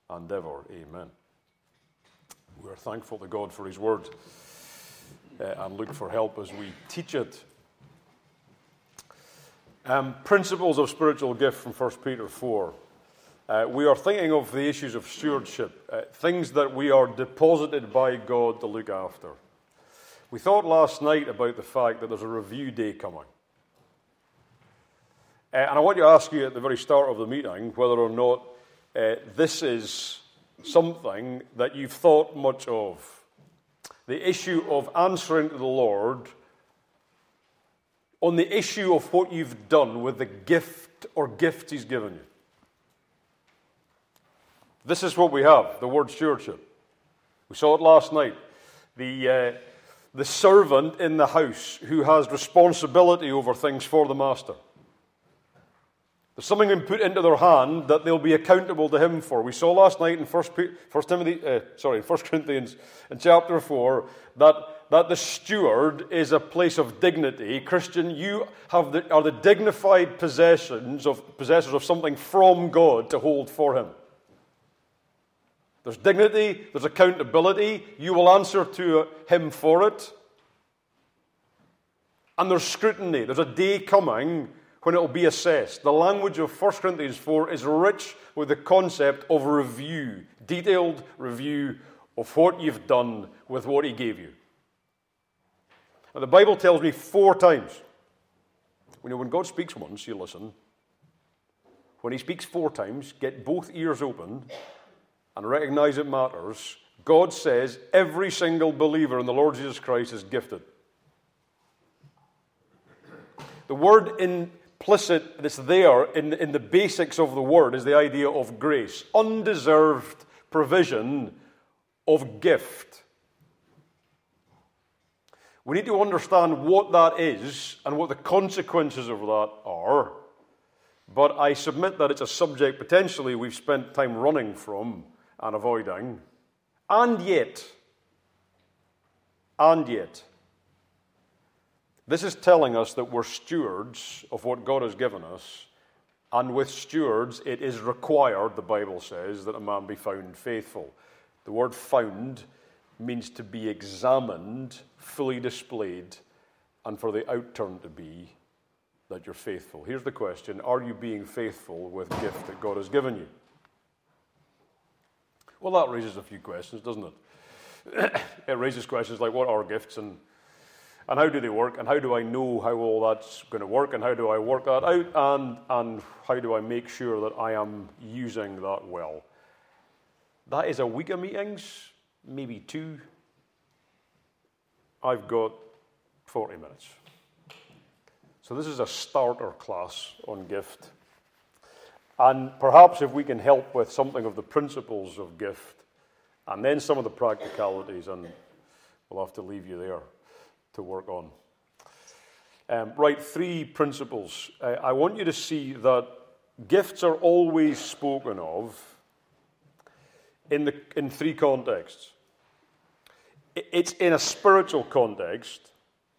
and ever. Amen. We are thankful to God for his word and look for help as we teach it. Principles of spiritual gift from 1 Peter 4. We are thinking of the issues of stewardship, things that we are deposited by God to look after. We thought last night about the fact that there's a review day coming. And I want to ask you at the very start of the meeting whether or not this is something that you've thought much of. The issue of answering to the Lord on the issue of what you've done with the gift or gifts he's given you. This is what we have, the word stewardship. We saw it last night. The servant in the house who has responsibility over things for the master. There's something been put into their hand that they'll be accountable to him for. We saw last night in 1 Corinthians in chapter 4 that the steward is a place of dignity. Christian, you are the dignified possessors of something from God to hold for him. There's dignity, there's accountability. You will answer to him for it. And there's scrutiny. There's a day coming when it will be assessed. The language of 1 Corinthians 4 is rich with the concept of review, detailed review of what you've done with what he gave you. And the Bible tells me 4 times. When God speaks once, you listen. When he speaks 4 times, get both ears open and recognize it matters. God says every single believer in the Lord Jesus Christ is gifted. The word implicit that's there in the basics of the word is the idea of grace. Undeserved provision of gift. We need to understand what that is and what the consequences of that are. But I submit that it's a subject potentially we've spent time running from and avoiding. And yet, this is telling us that we're stewards of what God has given us, and with stewards it is required, the Bible says, that a man be found faithful. The word found means to be examined, fully displayed, and for the outturn to be that you're faithful. Here's the question: are you being faithful with the gift that God has given you? Well, that raises a few questions, doesn't it? It raises questions like, what are gifts, and how do they work, and how do I know how all that's going to work, and how do I work that out, and how do I make sure that I am using that well? That is a week of meetings, maybe 2. I've got 40 minutes. So this is a starter class on gift. And perhaps if we can help with something of the principles of gift, and then some of the practicalities, and we'll have to leave you there to work on. 3 principles. I want you to see that gifts are always spoken of in 3 contexts. It's in a spiritual context,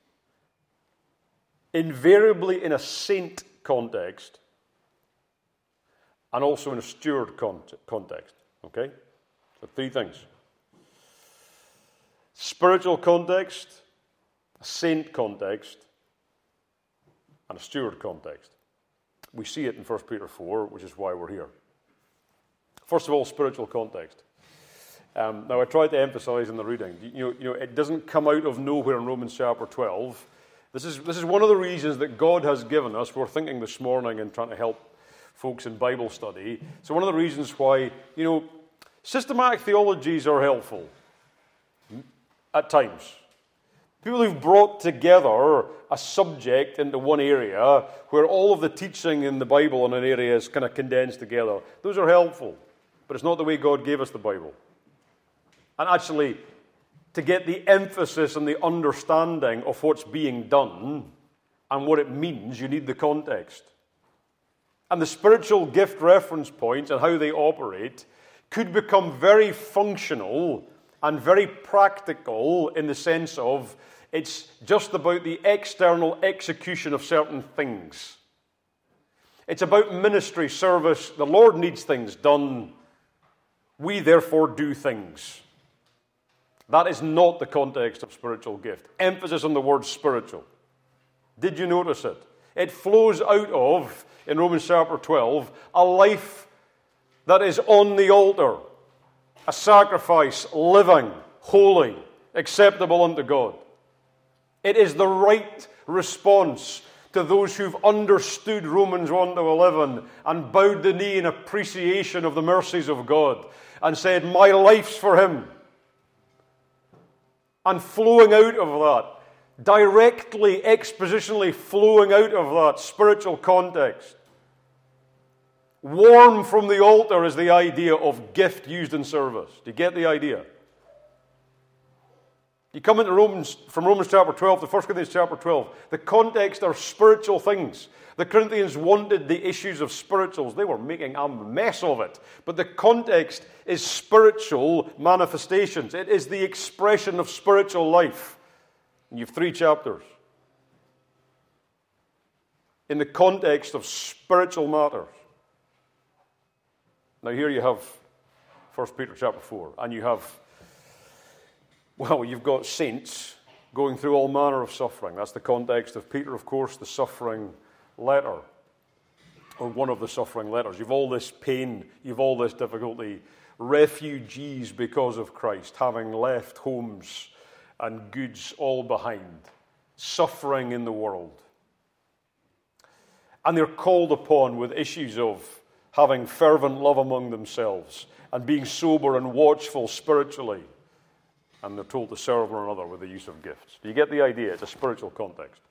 invariably in a saint context, and also in a steward context. Okay? So 3 things. Spiritual context, a saint context, and a steward context. We see it in 1 Peter 4, which is why we're here. First of all, spiritual context. Now, I tried to emphasize in the reading, it doesn't come out of nowhere in Romans chapter 12. This is one of the reasons that God has given us. We're thinking this morning and trying to help folks in Bible study. So one of the reasons why, systematic theologies are helpful at times. People who've brought together a subject into one area where all of the teaching in the Bible in an area is kind of condensed together. Those are helpful, but it's not the way God gave us the Bible. And actually, to get the emphasis and the understanding of what's being done and what it means, you need the context. And the spiritual gift reference points and how they operate could become very functional and very practical in the sense of it's just about the external execution of certain things. It's about ministry, service. The Lord needs things done. We therefore do things. That is not the context of spiritual gift. Emphasis on the word spiritual. Did you notice it? It flows out of, in Romans chapter 12, a life that is on the altar. A sacrifice, living, holy, acceptable unto God. It is the right response to those who've understood Romans 1 to 11 and bowed the knee in appreciation of the mercies of God and said, my life's for Him. And flowing out of that, directly, expositionally flowing out of that spiritual context. Warm from the altar is the idea of gift used in service. Do you get the idea? You come into from Romans chapter 12 to 1 Corinthians chapter 12. The context are spiritual things. The Corinthians wanted the issues of spirituals. They were making a mess of it. But the context is spiritual manifestations. It is the expression of spiritual life. And you have 3 chapters. In the context of spiritual matters. Now here you have 1 Peter chapter 4. And you have, well, you've got saints going through all manner of suffering. That's the context of Peter, of course, the suffering letter, or one of the suffering letters. You've all this pain, you've all this difficulty. Refugees because of Christ, having left homes and goods all behind, suffering in the world. And they're called upon with issues of having fervent love among themselves and being sober and watchful spiritually. And they're told to serve one another with the use of gifts. Do you get the idea? It's a spiritual context.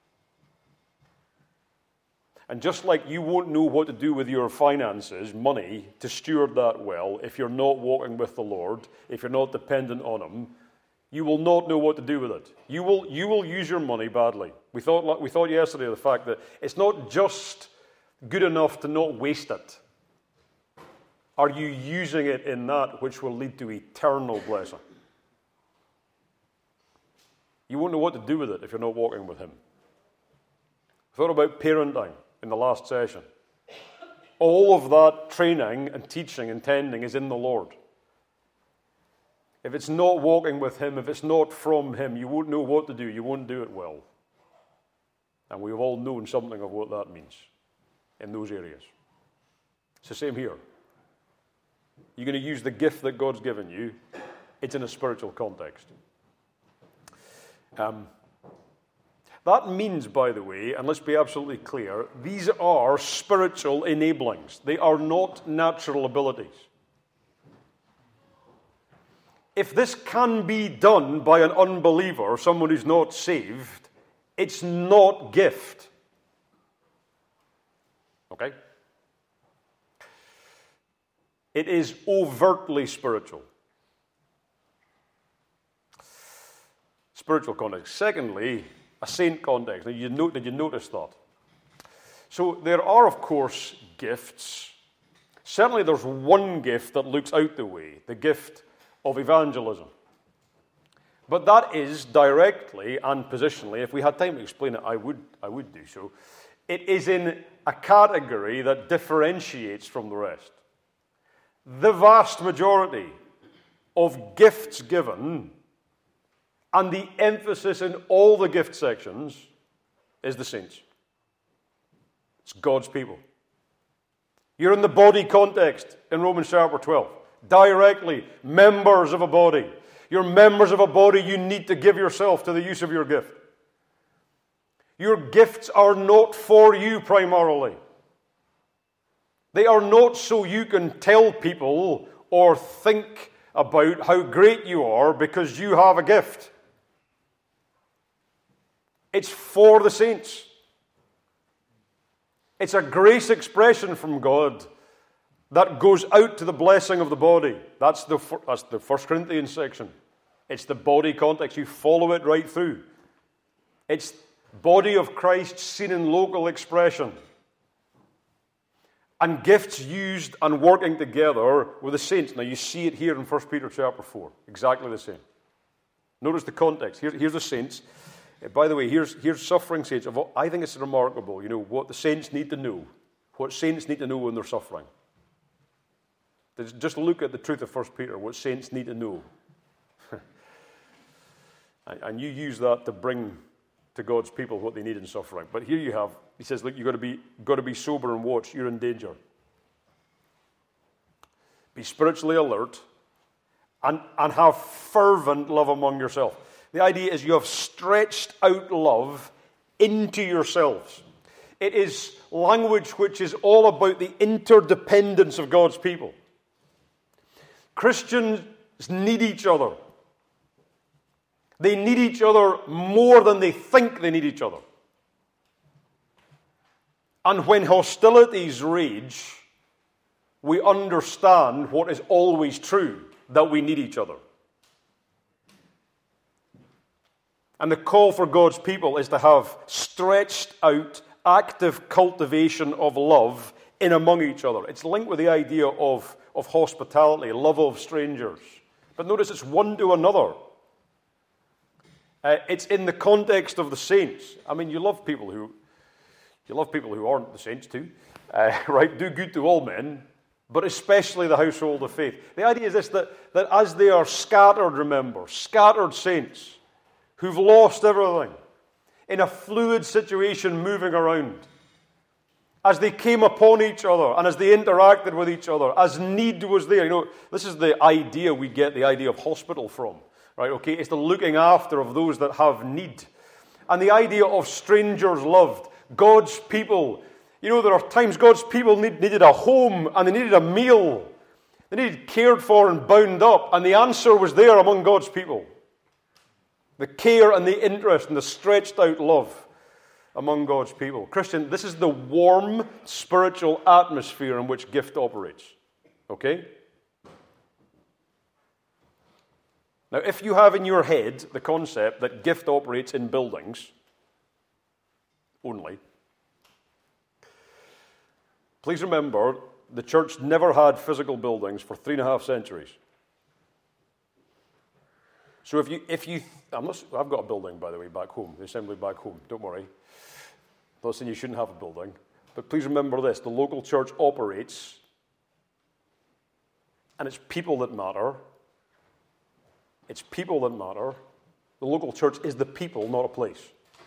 And just like you won't know what to do with your finances, money, to steward that well, if you're not walking with the Lord, if you're not dependent on Him, you will not know what to do with it. You will use your money badly. We thought yesterday of the fact that it's not just good enough to not waste it. Are you using it in that which will lead to eternal blessing? You won't know what to do with it if you're not walking with Him. I thought about parenting in the last session. All of that training and teaching and tending is in the Lord. If it's not walking with Him, if it's not from Him, you won't know what to do. You won't do it well. And we've all known something of what that means in those areas. It's the same here. You're going to use the gift that God's given you. It's in a spiritual context. That means, by the way, and let's be absolutely clear, these are spiritual enablings. They are not natural abilities. If this can be done by an unbeliever, someone who's not saved, it's not gift. Okay? It is overtly spiritual. Spiritual context. Secondly, a saint context. Now, did you notice that? So there are, of course, gifts. Certainly there's one gift that looks out the way, the gift of evangelism. But that is directly and positionally, if we had time to explain it, I would do so. It is in a category that differentiates from the rest. The vast majority of gifts given, and the emphasis in all the gift sections, is the saints. It's God's people. You're in the body context in Romans chapter 12. Directly, members of a body. You're members of a body, you need to give yourself to the use of your gift. Your gifts are not for you primarily. They are not so you can tell people or think about how great you are because you have a gift. It's for the saints. It's a grace expression from God that goes out to the blessing of the body. That's the 1 Corinthians section. It's the body context. You follow it right through. It's body of Christ seen in local expression. And gifts used and working together with the saints. Now you see it here in 1 Peter chapter 4. Exactly the same. Notice the context. Here's the saints. By the way, here's suffering saints. I think it's remarkable, what the saints need to know. What saints need to know when they're suffering. Just look at the truth of 1 Peter, what saints need to know. And you use that to bring to God's people what they need in suffering. But here you have, he says, look, you've got to be sober and watch. You're in danger. Be spiritually alert and have fervent love among yourself. The idea is you have stretched out love into yourselves. It is language which is all about the interdependence of God's people. Christians need each other. They need each other more than they think they need each other. And when hostilities rage, we understand what is always true, that we need each other. And the call for God's people is to have stretched out, active cultivation of love in among each other. It's linked with the idea of hospitality, love of strangers. But notice it's one to another. It's in the context of the saints. I mean, you love people who aren't the saints too, right? Do good to all men, but especially the household of faith. The idea is this, that as they are scattered, remember, scattered saints who've lost everything, in a fluid situation moving around, as they came upon each other and as they interacted with each other, as need was there. You know, this is the idea we get the idea of hospital from. Right, okay, it's the looking after of those that have need. And the idea of strangers loved. God's people. You know, there are times God's people needed a home and they needed a meal. They needed cared for and bound up. And the answer was there among God's people. The care and the interest and the stretched out love among God's people. Christian, this is the warm spiritual atmosphere in which gift operates. Okay? Now, if you have in your head the concept that gift operates in buildings only, please remember the church never had physical buildings for 3.5 centuries. So I've got a building, by the way, back home, the assembly back home, don't worry. I'm not saying you shouldn't have a building, but please remember this, the local church operates, and it's people that matter. It's people that matter. The local church is the people, not a place.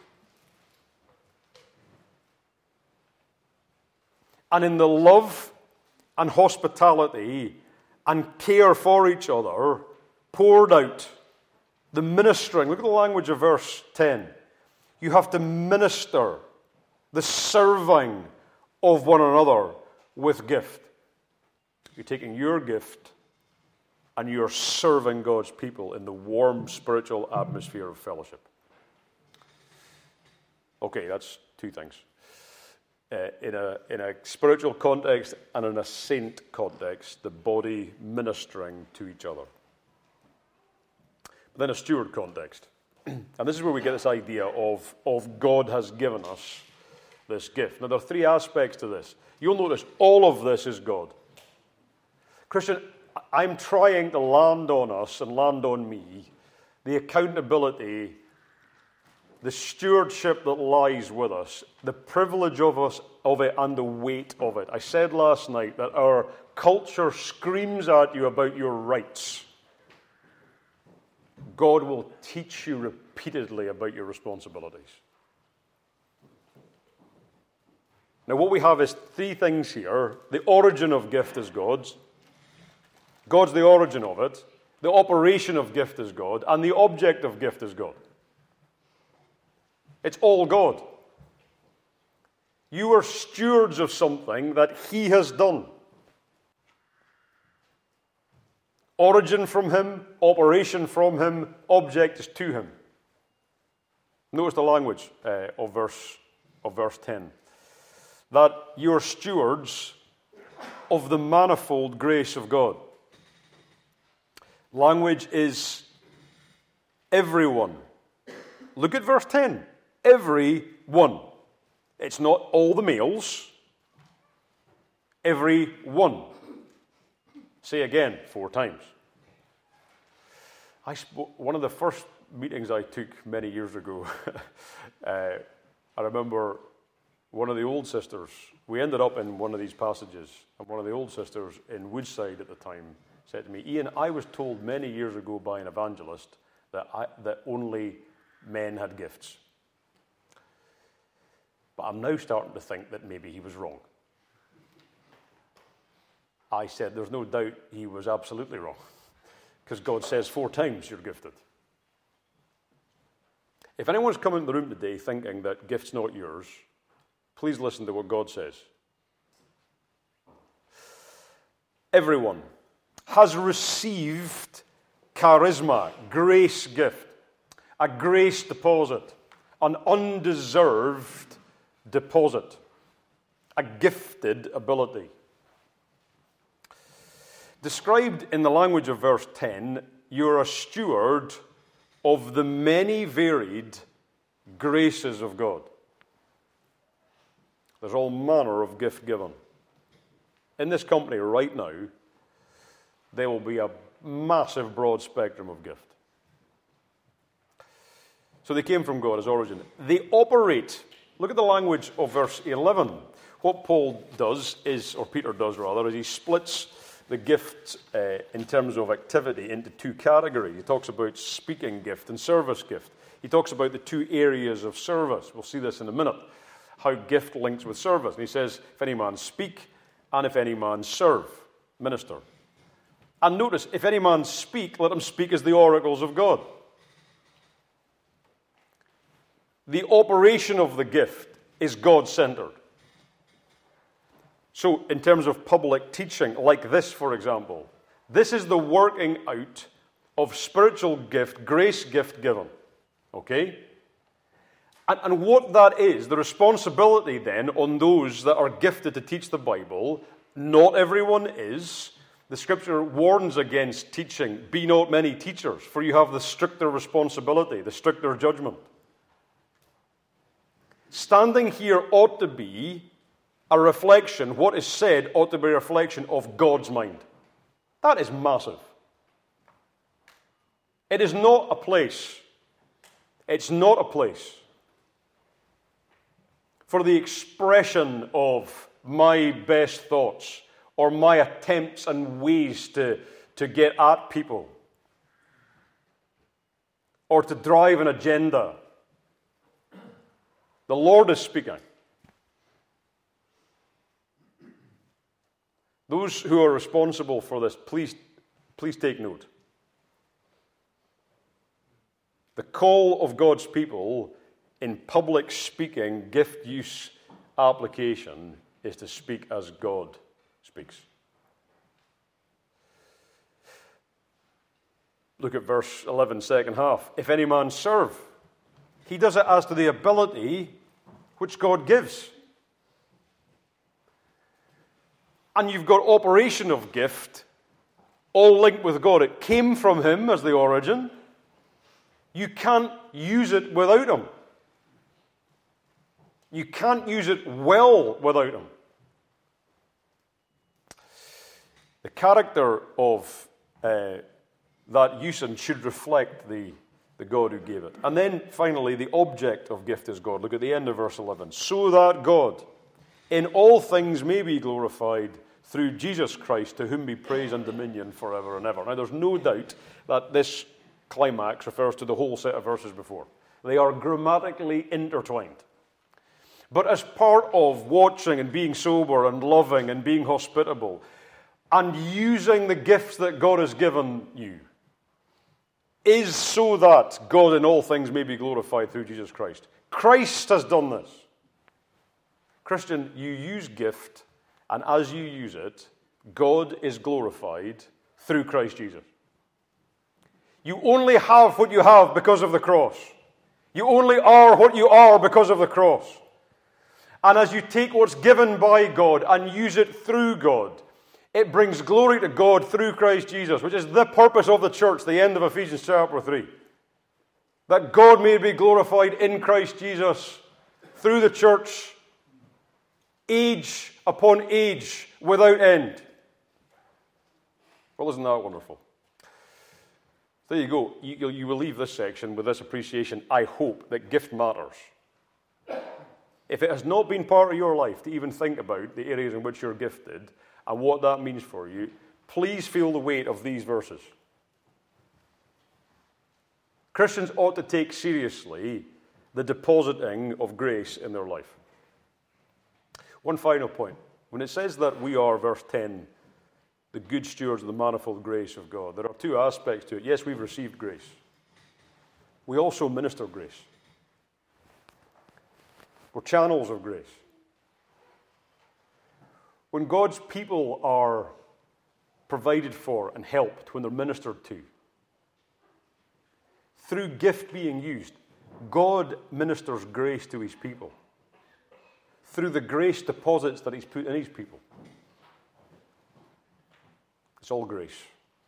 And in the love and hospitality and care for each other poured out, the ministering, look at the language of verse 10. You have to minister the serving of one another with gift. You're taking your gift and you're serving God's people in the warm spiritual atmosphere of fellowship. Okay, that's two things. In a spiritual context and in a saint context, the body ministering to each other. But then a steward context. And this is where we get this idea of God has given us this gift. Now, there are three aspects to this. You'll notice all of this is God. Christian, I'm trying to land on us and land on me the accountability, the stewardship that lies with us, the privilege of it and the weight of it. I said last night that our culture screams at you about your rights. God will teach you repeatedly about your responsibilities. Now, what we have is three things here. The origin of gift is God's. God's the origin of it. The operation of gift is God. And the object of gift is God. It's all God. You are stewards of something that He has done. Origin from Him, operation from Him, object is to Him. Notice the language of verse 10. That you're stewards of the manifold grace of God. Language is everyone. Look at verse 10. Everyone. It's not all the males. Everyone. Say again 4 times. One of the first meetings I took many years ago, I remember one of the old sisters we ended up in one of these passages, and one of the old sisters in Woodside at the time said to me, Ian, I was told many years ago by an evangelist that only men had gifts. But I'm now starting to think that maybe he was wrong. I said, there's no doubt he was absolutely wrong, because God says 4 times you're gifted. If anyone's come into the room today thinking that gift's not yours, please listen to what God says. Everyone has received charisma, grace gift, a grace deposit, an undeserved deposit, a gifted ability. Described in the language of verse 10, you're a steward of the many varied graces of God. There's all manner of gift given. In this company right now, there will be a massive broad spectrum of gift. So they came from God as origin. They operate. Look at the language of verse 11. What Paul does is, or Peter does rather, is he splits the gift in terms of activity into 2 categories. He talks about speaking gift and service gift. He talks about the 2 areas of service. We'll see this in a minute, how gift links with service. And he says, if any man speak, and if any man serve, minister. And notice, if any man speak, let him speak as the oracles of God. The operation of the gift is God-centered. So, in terms of public teaching, like this, for example, this is the working out of spiritual gift, grace gift given. Okay? And what that is, the responsibility then on those that are gifted to teach the Bible, not everyone is. The Scripture warns against teaching, be not many teachers, for you have the stricter responsibility, the stricter judgment. Standing here ought to be a reflection, what is said ought to be a reflection of God's mind. That is massive. It is not a place. It's not a place for the expression of my best thoughts or my attempts and ways to get at people or to drive an agenda. The Lord is speaking. Those who are responsible for this, please take note. The call of God's people in public speaking, gift use application is to speak as God speaks. Look at verse 11, second half. If any man serve, he does it as to the ability which God gives. And you've got operation of gift, all linked with God. It came from Him as the origin. You can't use it without Him. You can't use it well without Him. The character of that usage should reflect the God who gave it. And then finally, the object of gift is God. Look at the end of verse 11. So that God in all things may be glorified through Jesus Christ, to whom be praise and dominion forever and ever. Now, there's no doubt that this climax refers to the whole set of verses before. They are grammatically intertwined. But as part of watching and being sober and loving and being hospitable and using the gifts that God has given you, is so that God in all things may be glorified through Jesus Christ. Christ has done this. Christian, you use gift, and as you use it, God is glorified through Christ Jesus. You only have what you have because of the cross. You only are what you are because of the cross. And as you take what's given by God and use it through God, it brings glory to God through Christ Jesus, which is the purpose of the church, the end of Ephesians chapter 3. That God may be glorified in Christ Jesus through the church, age upon age, without end. Well, isn't that wonderful? There you go. You will leave this section with this appreciation, I hope, that gift matters. if it has not been part of your life to even think about the areas in which you're gifted and what that means for you, please feel the weight of these verses. Christians ought to take seriously the depositing of grace in their life. One final point. When it says that we are, verse 10, the good stewards of the manifold grace of God, there are two aspects to it. Yes, we've received grace. We also minister grace. We're channels of grace. When God's people are provided for and helped, when they're ministered to, through gift being used, God ministers grace to his people through the grace deposits that he's put in his people. It's all grace.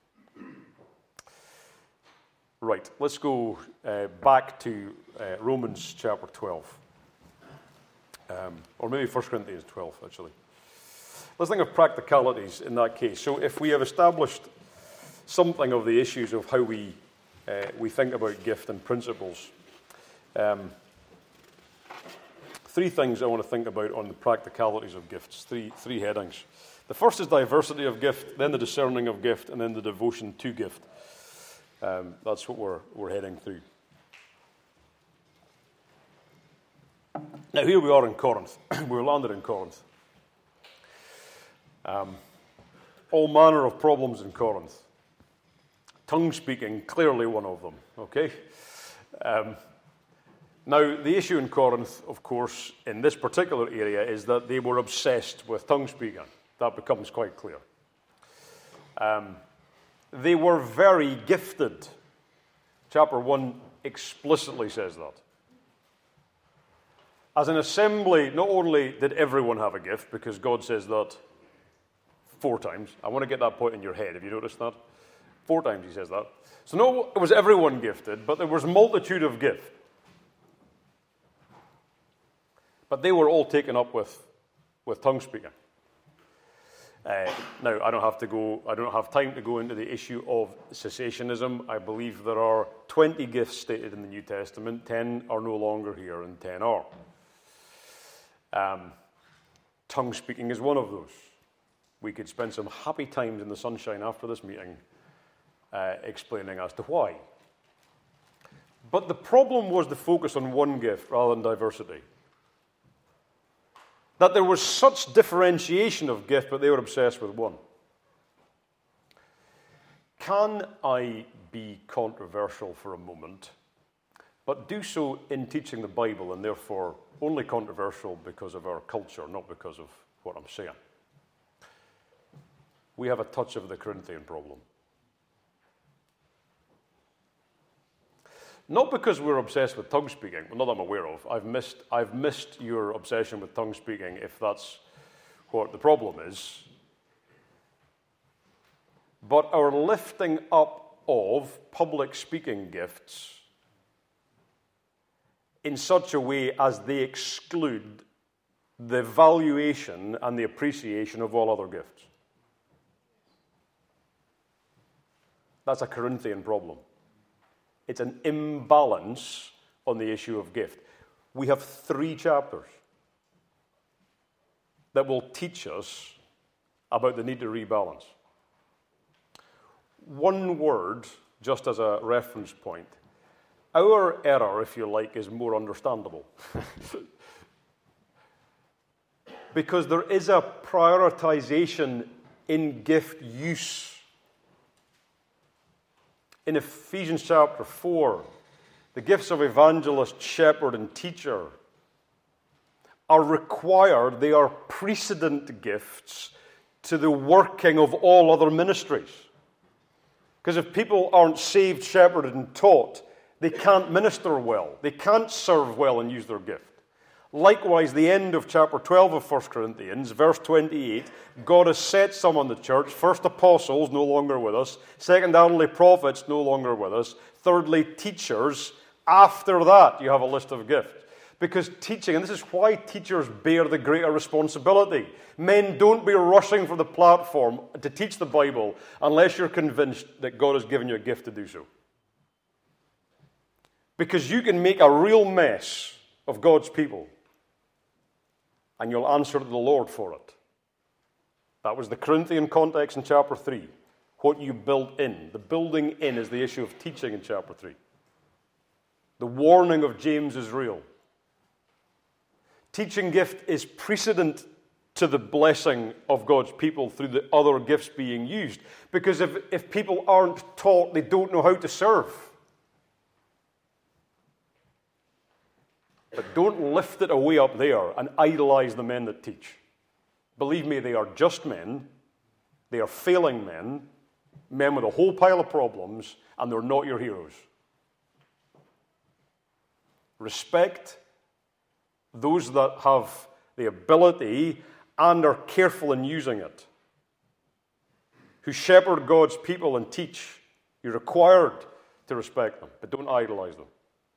Right, let's go back to Romans chapter 12. Or maybe 1 Corinthians 12, actually. Let's think of practicalities in that case. So if we have established something of the issues of how we think about gift and principles, three things I want to think about on the practicalities of gifts, three headings. The first is diversity of gift, then the discerning of gift, and then the devotion to gift. That's what we're heading through. Now, here we are in Corinth. We're landed in Corinth. All manner of problems in Corinth. Tongue speaking, clearly one of them. Okay? Now, the issue in Corinth, of course, in this particular area, is that they were obsessed with tongue speaking. That becomes quite clear. They were very gifted. Chapter 1 explicitly says that. As an assembly, not only did everyone have a gift, because God says that 4 times. I want to get that point in your head. Have you noticed that? 4 times he says that. So no, it was everyone gifted, but there was multitude of gift. But they were all taken up with tongue speaking. Now, I don't have time to go into the issue of cessationism. I believe there are 20 gifts stated in the New Testament. 10 are no longer here, and 10 are. Tongue speaking is one of those. We could spend some happy times in the sunshine after this meeting explaining as to why. But the problem was the focus on one gift rather than diversity. That there was such differentiation of gift, but they were obsessed with one. Can I be controversial for a moment, but do so in teaching the Bible, and therefore only controversial because of our culture, not because of what I'm saying? We have a touch of the Corinthian problem. Not because we're obsessed with tongue speaking, well, not that I'm aware of. I've missed your obsession with tongue speaking, if that's what the problem is. But our lifting up of public speaking gifts in such a way as they exclude the valuation and the appreciation of all other gifts. That's a Corinthian problem. It's an imbalance on the issue of gift. We have 3 chapters that will teach us about the need to rebalance. One word, just as a reference point. Our error, if you like, is more understandable. Because there is a prioritization in gift use. In Ephesians chapter 4, the gifts of evangelist, shepherd, and teacher are required. They are precedent gifts to the working of all other ministries. Because if people aren't saved, shepherded, and taught, they can't minister well. They can't serve well and use their gift. Likewise, the end of chapter 12 of 1 Corinthians, verse 28, God has set some on the church. First, apostles, no longer with us. Secondarily, prophets, no longer with us. Thirdly, teachers. After that, you have a list of gifts. Because teaching, and this is why teachers bear the greater responsibility. Men, don't be rushing for the platform to teach the Bible unless you're convinced that God has given you a gift to do so. Because you can make a real mess of God's people and you'll answer to the Lord for it. That was the Corinthian context in chapter 3. What you build in. The building in is the issue of teaching in chapter 3. The warning of James is real. Teaching gift is precedent to the blessing of God's people through the other gifts being used. Because if people aren't taught, they don't know how to serve. But don't lift it away up there and idolize the men that teach. Believe me, they are just men. They are failing men. Men with a whole pile of problems, and they're not your heroes. Respect those that have the ability and are careful in using it, who shepherd God's people and teach. You're required to respect them, but don't idolize them.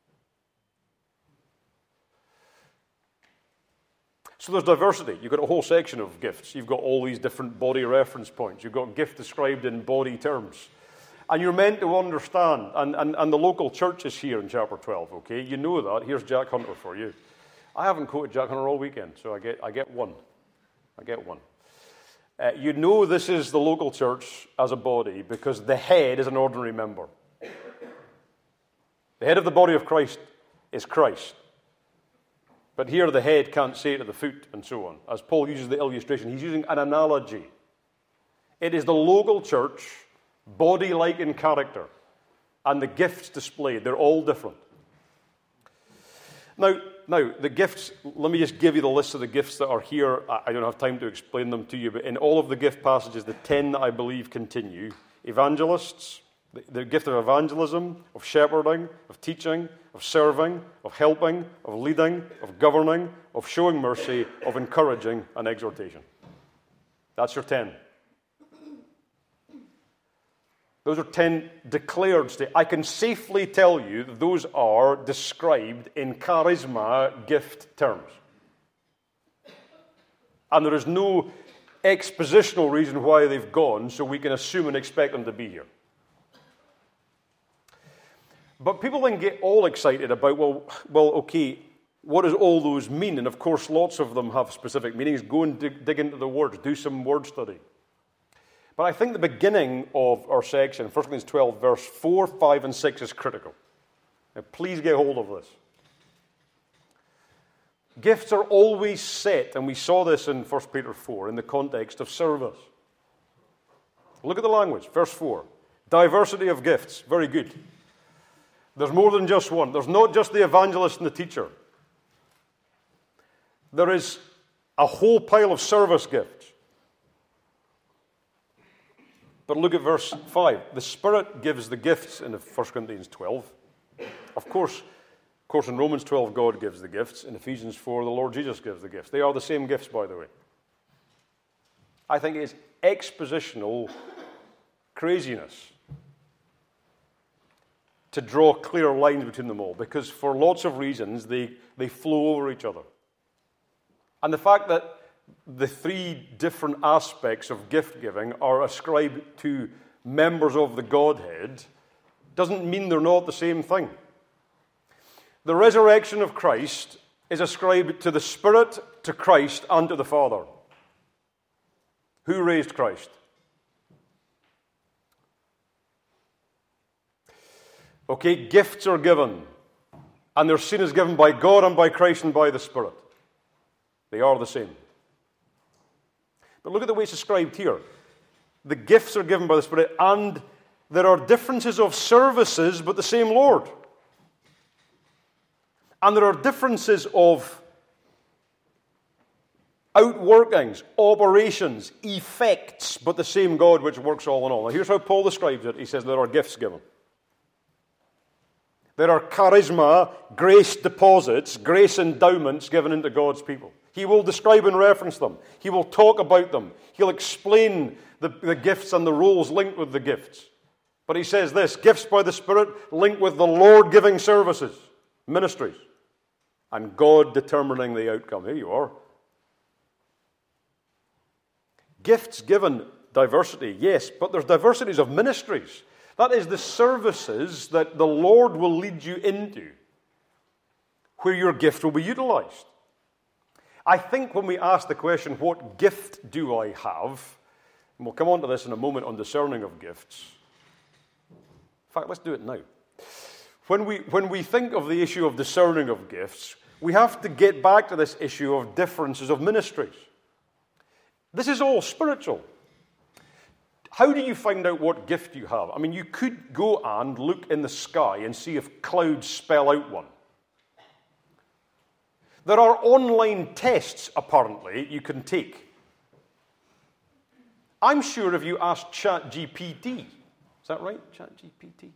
So there's diversity. You've got a whole section of gifts. You've got all these different body reference points. You've got gift described in body terms. And you're meant to understand, and the local church is here in chapter 12, okay? You know that. Here's Jack Hunter for you. I haven't quoted Jack Hunter all weekend, so I get one. You know this is the local church as a body because the head is an ordinary member. The head of the body of Christ is Christ. But here the head can't say to the foot and so on. As Paul uses the illustration, he's using an analogy. It is the local church, body-like in character, and the gifts displayed, they're all different. Now, the gifts, let me just give you the list of the gifts that are here. I don't have time to explain them to you, but in all of the gift passages, the 10 that I believe continue. Evangelists, the gift of evangelism, of shepherding, of teaching, of serving, of helping, of leading, of governing, of showing mercy, of encouraging, and exhortation. That's your 10. Those are 10 declared states. I can safely tell you that those are described in charisma gift terms. And there is no expositional reason why they've gone, so we can assume and expect them to be here. But people then get all excited about, well, okay, what does all those mean? And of course, lots of them have specific meanings. Go and dig into the words, do some word study. But I think the beginning of our section, 1 Corinthians 12, verse 4, 5, and 6 is critical. Now, please get hold of this. Gifts are always set, and we saw this in 1 Peter 4, in the context of service. Look at the language, verse 4. Diversity of gifts, very good. There's more than just one. There's not just the evangelist and the teacher. There is a whole pile of service gifts. But look at verse 5. The Spirit gives the gifts in 1 Corinthians 12. Of course, in Romans 12, God gives the gifts. In Ephesians 4, the Lord Jesus gives the gifts. They are the same gifts, by the way. I think it's expositional craziness to draw clear lines between them all, because for lots of reasons, they flow over each other. And the fact that the three different aspects of gift giving are ascribed to members of the Godhead doesn't mean they're not the same thing. The resurrection of Christ is ascribed to the Spirit, to Christ, and to the Father. Who raised Christ? Okay, gifts are given, and they're seen as given by God and by Christ and by the Spirit. They are the same. But look at the way it's described here. The gifts are given by the Spirit, and there are differences of services, but the same Lord. And there are differences of outworkings, operations, effects, but the same God which works all in all. Now here's how Paul describes it. He says there are gifts given. There are charisma, grace deposits, grace endowments given into God's people. He will describe and reference them. He will talk about them. He'll explain the gifts and the roles linked with the gifts. But he says this, gifts by the Spirit linked with the Lord giving services, ministries, and God determining the outcome. Here you are. Gifts given, diversity, yes, but there's diversities of ministries. That is the services that the Lord will lead you into, where your gift will be utilized. I think when we ask the question, what gift do I have? And we'll come on to this in a moment on discerning of gifts. In fact, let's do it now. When we think of the issue of discerning of gifts, we have to get back to this issue of differences of ministries. This is all spiritual. How do you find out what gift you have? I mean, you could go and look in the sky and see if clouds spell out one. There are online tests, apparently, you can take. I'm sure if you ask ChatGPT, is that right, ChatGPT?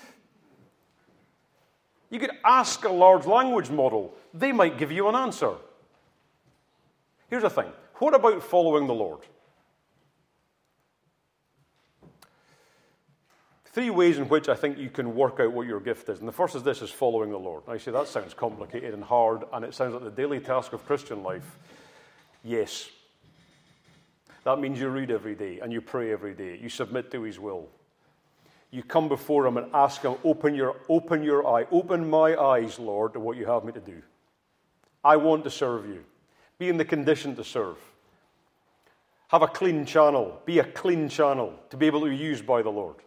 You could ask a large language model. They might give you an answer. Here's the thing. What about following the Lord? 3 ways in which I think you can work out what your gift is. And the first is this, is following the Lord. Now, you say, that sounds complicated and hard, and it sounds like the daily task of Christian life. Yes. That means you read every day, and you pray every day. You submit to His will. You come before Him and ask Him, open my eyes, Lord, to what you have me to do. I want to serve you. Be in the condition to serve. Have a clean channel. Be a clean channel to be able to be used by the Lord.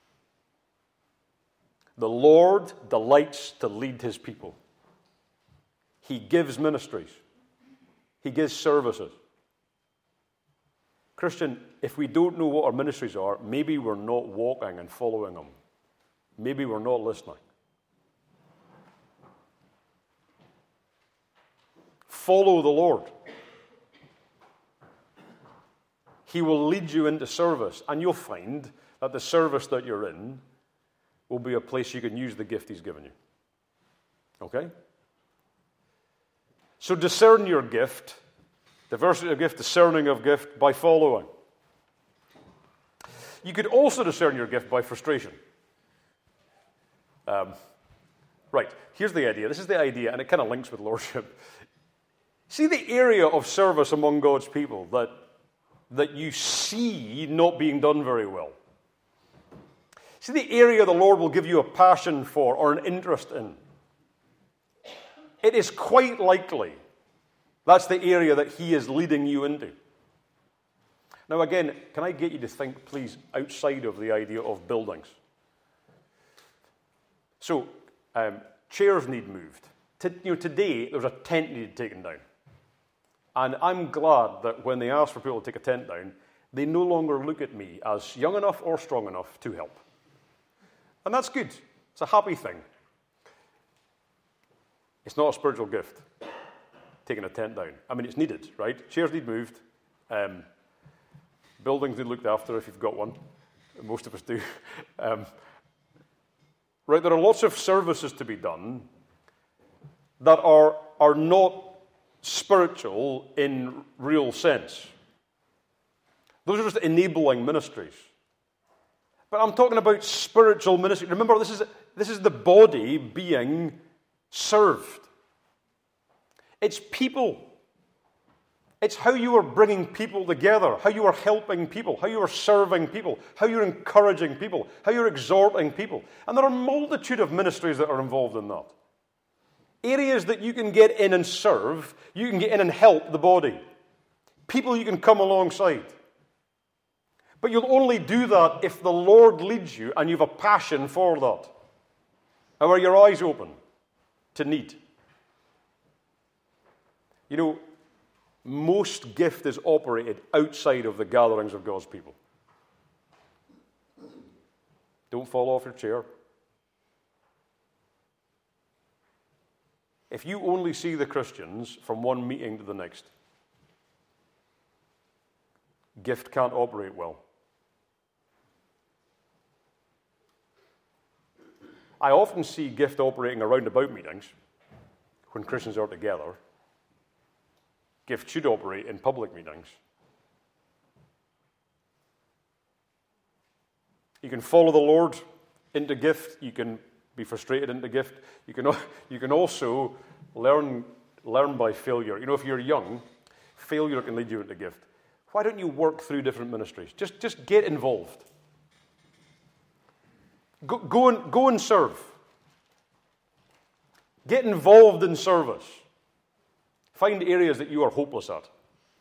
The Lord delights to lead His people. He gives ministries. He gives services. Christian, if we don't know what our ministries are, maybe we're not walking and following Him. Maybe we're not listening. Follow the Lord. He will lead you into service, and you'll find that the service that you're in will be a place you can use the gift He's given you. Okay? So discern your gift, diversity of gift, discerning of gift, by following. You could also discern your gift by frustration. Right, here's the idea. This is the idea, and it kind of links with lordship. See the area of service among God's people that you see not being done very well. See the area the Lord will give you a passion for or an interest in. It is quite likely that's the area that He is leading you into. Now again, can I get you to think, please, outside of the idea of buildings? So, chairs need moved. Today, there's a tent needed taken down. And I'm glad that when they ask for people to take a tent down, they no longer look at me as young enough or strong enough to help. And that's good. It's a happy thing. It's not a spiritual gift, taking a tent down. I mean, it's needed, right? Chairs need moved. Buildings need looked after if you've got one. Most of us do. Right, there are lots of services to be done that are not spiritual in real sense. Those are just enabling ministries. But I'm talking about spiritual ministry. Remember, this is the body being served. It's people. It's how you are bringing people together, how you are helping people, how you are serving people, how you're encouraging people, how you're exhorting people. And there are a multitude of ministries that are involved in that. Areas that you can get in and serve, you can get in and help the body. People you can come alongside. But you'll only do that if the Lord leads you and you have a passion for that. And are your eyes open to need? You know, most gift is operated outside of the gatherings of God's people. Don't fall off your chair. If you only see the Christians from one meeting to the next, gift can't operate well. I often see gift operating around about meetings when Christians are together. Gift should operate in public meetings. You can follow the Lord into gift. You can be frustrated into gift. You can also learn by failure. You know, if you're young, failure can lead you into gift. Why don't you work through different ministries? Just get involved. Go and serve. Get involved in service. Find areas that you are hopeless at.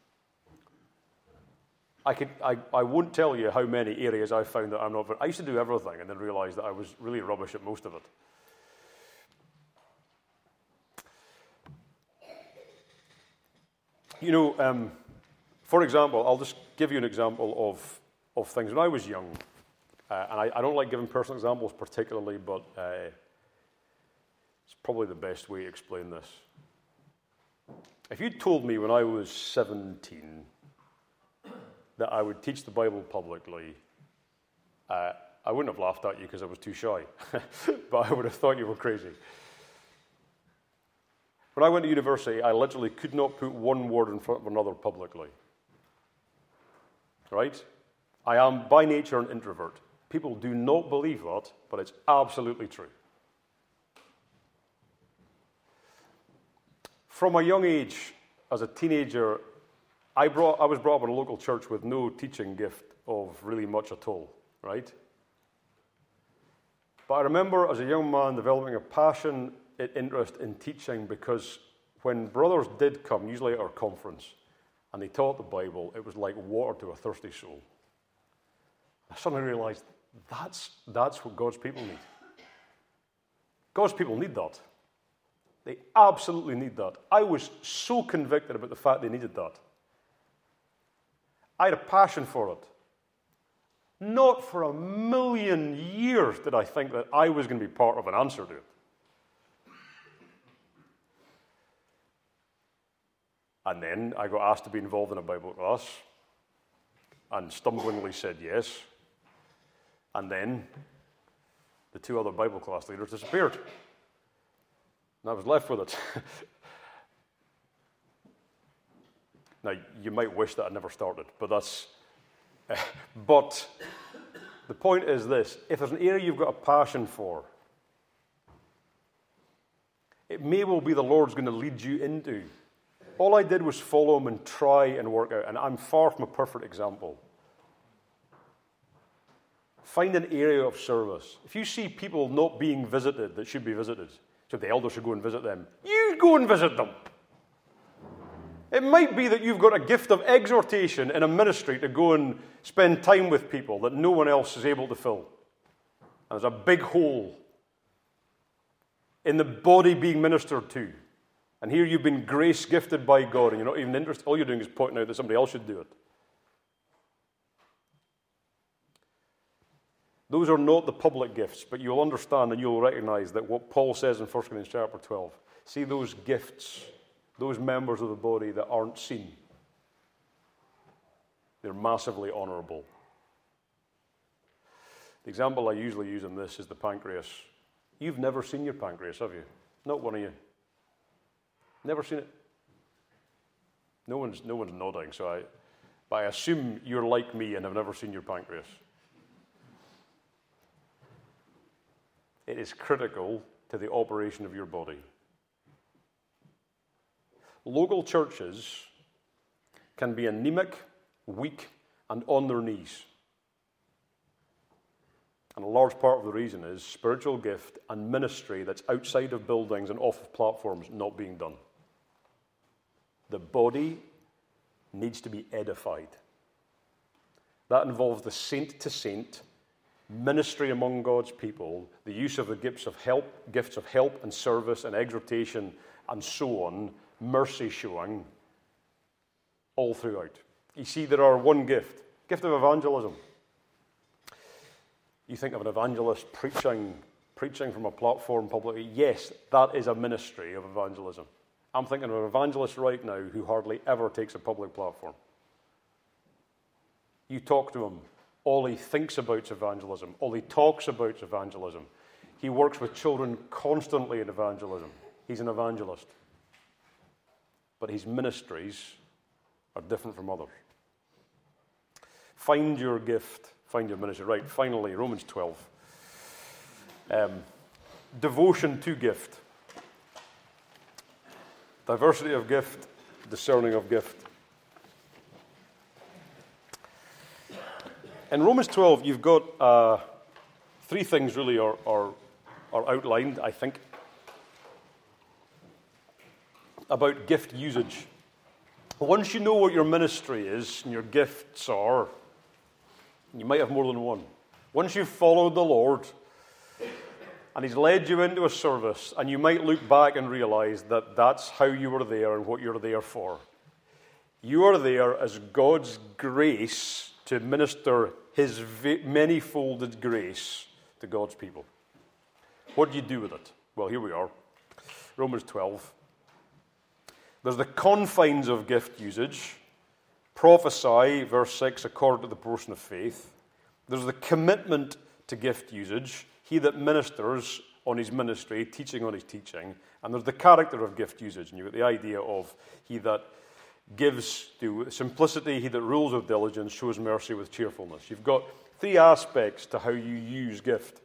I won't tell you how many areas I found that I'm not. I used to do everything and then realize that I was really rubbish at most of it. You know, for example, I'll just give you an example of things. When I was young, and I don't like giving personal examples particularly, but it's probably the best way to explain this. If you told me when I was 17 that I would teach the Bible publicly, I wouldn't have laughed at you because I was too shy, but I would have thought you were crazy. When I went to university, I literally could not put one word in front of another publicly. Right? I am by nature an introvert. People do not believe that, but it's absolutely true. From a young age, as a teenager, I was brought up in a local church with no teaching gift of really much at all, right? But I remember as a young man developing a passion, an interest in teaching, because when brothers did come, usually at our conference, and they taught the Bible, it was like water to a thirsty soul. I suddenly realized that's what God's people need. God's people need that. They absolutely need that. I was so convicted about the fact they needed that. I had a passion for it. Not for a million years did I think that I was going to be part of an answer to it. And then I got asked to be involved in a Bible class and stumblingly said yes. And then the two other Bible class leaders disappeared. And I was left with it. Now, you might wish that I never started, but that's... but the point is this. If there's an area you've got a passion for, it may well be the Lord's going to lead you into. All I did was follow him and try and work out, and I'm far from a perfect example. Find an area of service. If you see people not being visited that should be visited, so the elders should go and visit them, you go and visit them. It might be that you've got a gift of exhortation in a ministry to go and spend time with people that no one else is able to fill. And there's a big hole in the body being ministered to. And here you've been grace gifted by God, and you're not even interested. All you're doing is pointing out that somebody else should do it. Those are not the public gifts, but you'll understand and you'll recognize that what Paul says in 1 Corinthians chapter 12, see those gifts, those members of the body that aren't seen, they're massively honorable. The example I usually use in this is the pancreas. You've never seen your pancreas, have you? Not one of you. Never seen it. No one's nodding, but I assume you're like me and have never seen your pancreas. It is critical to the operation of your body. Local churches can be anemic, weak, and on their knees. And a large part of the reason is spiritual gift and ministry that's outside of buildings and off of platforms not being done. The body needs to be edified. That involves the saint-to-saint ministry among God's people, the use of the gifts of help and service and exhortation and so on, mercy showing, all throughout. You see, there are one gift of evangelism. You think of an evangelist preaching from a platform publicly. Yes, that is a ministry of evangelism. I'm thinking of an evangelist right now who hardly ever takes a public platform. You talk to him, all he thinks about is evangelism. All he talks about is evangelism. He works with children constantly in evangelism. He's an evangelist. But his ministries are different from others. Find your gift. Find your ministry. Right, finally, Romans 12. Devotion to gift. Diversity of gift, discerning of gift. In Romans 12, you've got three things really are outlined, I think. about gift usage. Once you know what your ministry is and your gifts are, you might have more than one. Once you've followed the Lord and He's led you into a service, and you might look back and realize that that's how you were there and what you're there for. You are there as God's grace to minister His many-folded grace to God's people. What do you do with it? Well, here we are. Romans 12. There's the confines of gift usage. Prophesy, verse 6, according to the proportion of faith. There's the commitment to gift usage. He that ministers on his ministry, teaching on his teaching. And there's the character of gift usage. And you've got the idea of he that gives to simplicity, he that rules with diligence, shows mercy with cheerfulness. You've got three aspects to how you use gift.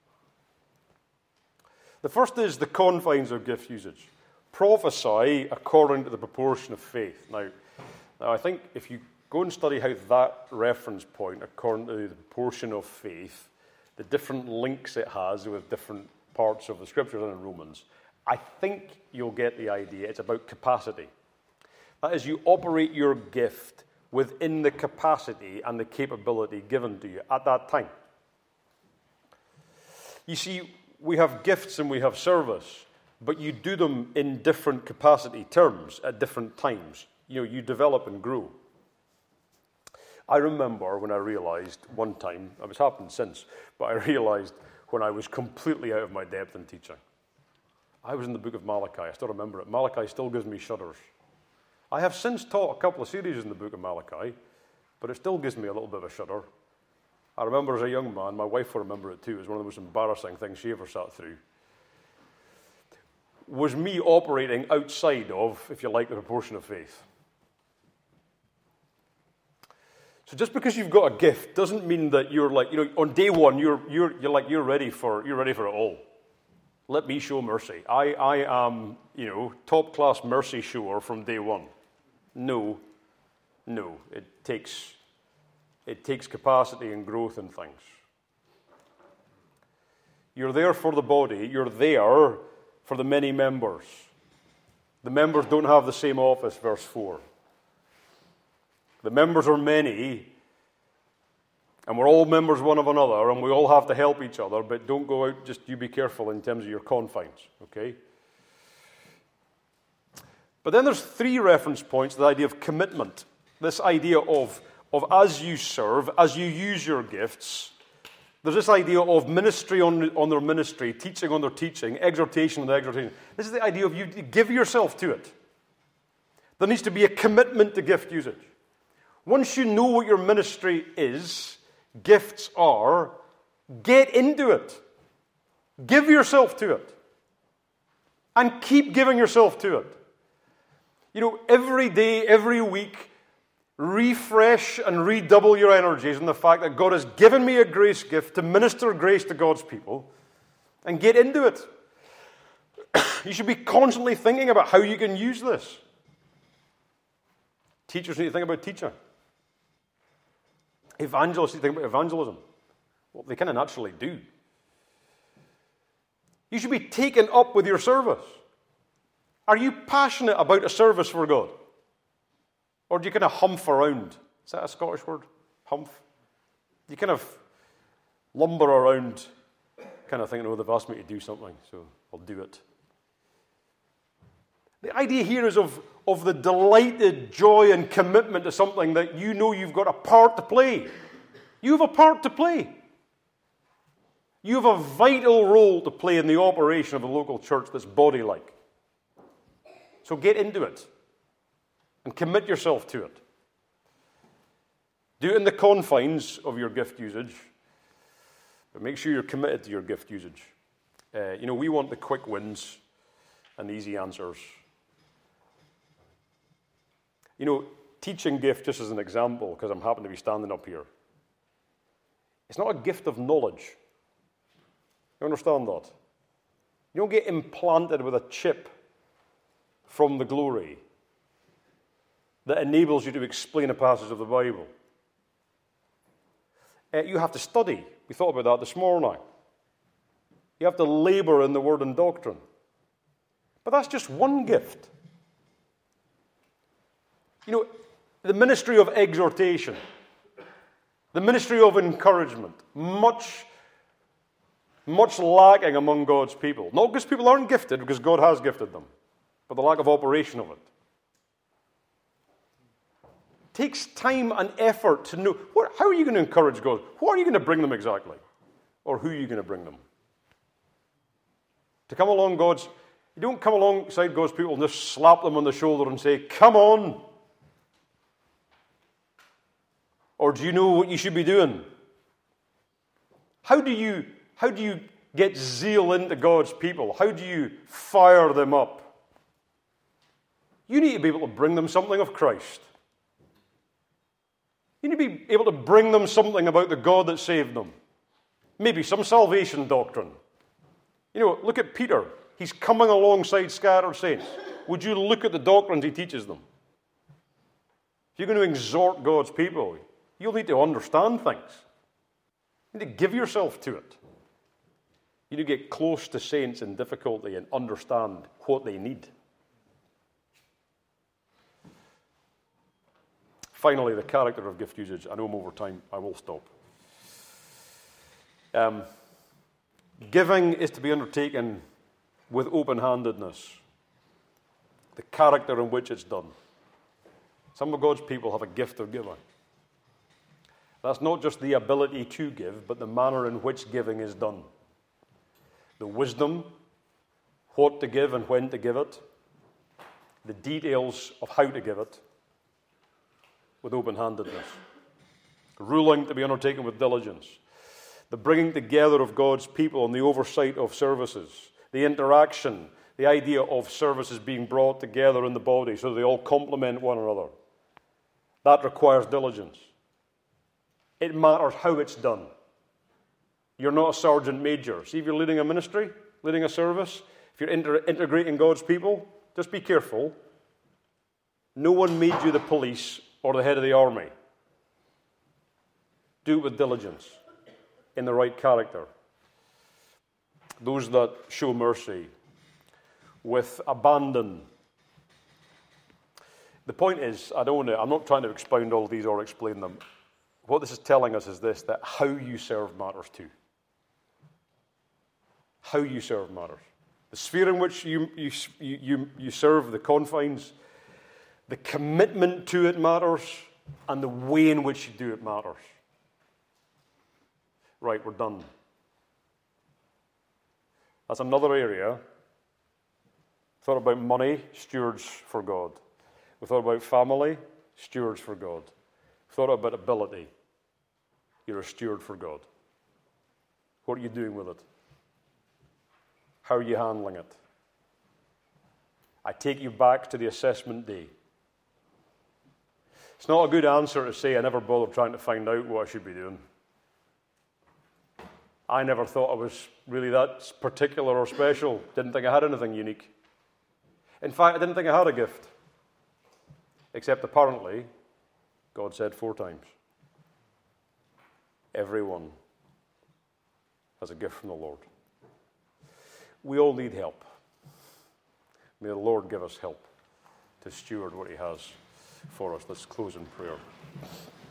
The first is the confines of gift usage. Prophesy according to the proportion of faith. Now, I think if you go and study how that reference point, according to the proportion of faith, the different links it has with different parts of the Scriptures and in Romans, I think you'll get the idea. It's about capacity. That is, you operate your gift within the capacity and the capability given to you at that time. You see, we have gifts and we have service, but you do them in different capacity terms at different times. You develop and grow. I remember when I realized one time, it's happened since, but I realized when I was completely out of my depth in teaching. I was in the book of Malachi. I still remember it. Malachi still gives me shudders. I have since taught a couple of series in the book of Malachi, but it still gives me a little bit of a shudder. I remember as a young man, my wife will remember it too, it was one of the most embarrassing things she ever sat through, was me operating outside of, if you like, the proportion of faith. So just because you've got a gift doesn't mean that you're like, on day one, you're ready for it all. Let me show mercy. I am, top class mercy shower from day one. No. It takes capacity and growth in things. You're there for the body. You're there for the many members. The members don't have the same office, verse 4. The members are many, and we're all members one of another, and we all have to help each other, but don't go out, just you be careful in terms of your confines, okay? But then there's three reference points to the idea of commitment. This idea of as you serve, as you use your gifts, there's this idea of ministry on their ministry, teaching on their teaching, exhortation on their exhortation. This is the idea of you give yourself to it. There needs to be a commitment to gift usage. Once you know what your ministry is, gifts are, get into it. Give yourself to it. And keep giving yourself to it. Every day, every week, refresh and redouble your energies in the fact that God has given me a grace gift to minister grace to God's people, and get into it. You should be constantly thinking about how you can use this. Teachers need to think about teaching. Evangelists need to think about evangelism. Well, they kind of naturally do. You should be taken up with your service. Are you passionate about a service for God? Or do you kind of humph around? Is that a Scottish word? Humph? You kind of lumber around, kind of thinking, they've asked me to do something, so I'll do it. The idea here is of the delighted joy and commitment to something that you know you've got a part to play. You have a part to play. You have a vital role to play in the operation of a local church that's body-like. So get into it and commit yourself to it. Do it in the confines of your gift usage, but make sure you're committed to your gift usage. We want the quick wins and the easy answers. Teaching gift, just as an example, because I'm happen to be standing up here. It's not a gift of knowledge. You understand that? You don't get implanted with a chip from the glory that enables you to explain a passage of the Bible. You have to study. We thought about that this morning. You have to labor in the word and doctrine. But that's just one gift. You know, the ministry of exhortation, the ministry of encouragement, much lacking among God's people. Not because people aren't gifted, because God has gifted them, but the lack of operation of it. It takes time and effort to know, how are you going to encourage God? Who are you going to bring them exactly? Or who are you going to bring them? To come along you don't come alongside God's people and just slap them on the shoulder and say, come on. Or do you know what you should be doing? How do you get zeal into God's people? How do you fire them up? You need to be able to bring them something of Christ. You need to be able to bring them something about the God that saved them. Maybe some salvation doctrine. You know, look at Peter. He's coming alongside scattered saints. Would you look at the doctrines he teaches them? If you're going to exhort God's people, you'll need to understand things. You need to give yourself to it. You need to get close to saints in difficulty and understand what they need. Finally, the character of gift usage. I know I'm over time. I will stop. Giving is to be undertaken with open-handedness. The character in which it's done. Some of God's people have a gift of giving. That's not just the ability to give, but the manner in which giving is done. The wisdom, what to give and when to give it. The details of how to give it. With open-handedness. Ruling to be undertaken with diligence. The bringing together of God's people and the oversight of services. The interaction, the idea of services being brought together in the body so they all complement one another. That requires diligence. It matters how it's done. You're not a sergeant major. See, if you're leading a ministry, leading a service, if you're integrating God's people, just be careful. No one made you the police or the head of the army. Do it with diligence, in the right character. Those that show mercy, with abandon. The point is, I'm not trying to expound all these or explain them. What this is telling us is this, that how you serve matters too. How you serve matters. The sphere in which you serve, the confines, the commitment to it matters, and the way in which you do it matters. Right, we're done. That's another area. Thought about money, stewards for God. We thought about family, stewards for God. We thought about ability. You're a steward for God. What are you doing with it? How are you handling it? I take you back to the assessment day. It's not a good answer to say I never bothered trying to find out what I should be doing. I never thought I was really that particular or special. Didn't think I had anything unique. In fact, I didn't think I had a gift. Except apparently, God said 4 times. Everyone has a gift from the Lord. We all need help. May the Lord give us help to steward what He has for us. Let's close in prayer.